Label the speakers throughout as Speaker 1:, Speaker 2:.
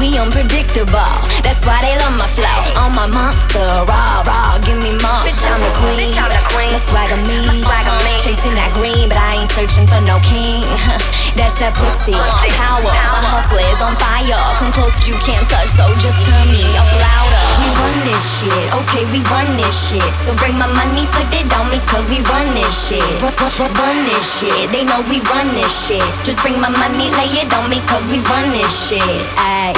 Speaker 1: we unpredictable. That's why they love my flow. On my monster, raw, raw, give me more. Bitch, I'm the queen. That's swagger me. Chasing that green, but I ain't searching for no king. That's that pussy. Power, my hustle is on fire. Come close, you can't touch, so just turn me up louder. We run this shit, okay, we run this shit. So bring my money, put it on me, cause we run this shit. Run this shit, they know we run this shit. Just bring my money, lay it on me, cause we run this shit. Ayy.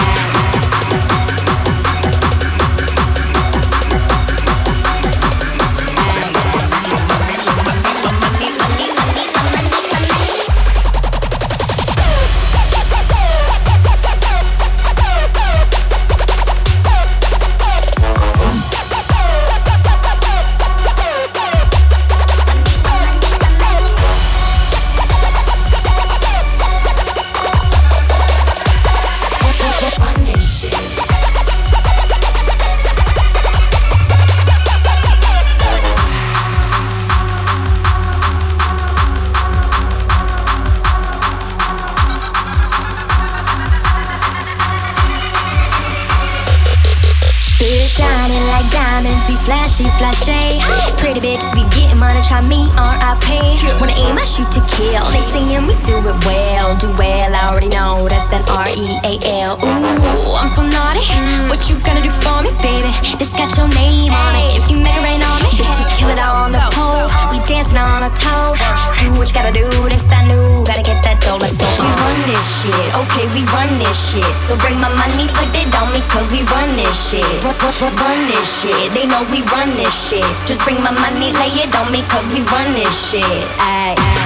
Speaker 2: Shining like diamonds, we flashy, flashy. Pretty bitches, we getting money, try me, R.I.P. Wanna aim, I shoot to kill. They saying we do it well, do well. I already know that's that R-E-A-L. Ooh, I'm so naughty. What you gonna do for me, baby? This got your name on it. If you make it rain on me, bitches kill it on the pole. We dancing on our toes. Do what you gotta do, that's that new. Gotta get that dough, let's go.
Speaker 1: We run this shit, okay, we run this shit. So bring my money, put it on me, cause we run this shit. Run this shit, they know we run this shit. Just bring my money, lay it on me, cause we run this shit. Ayy.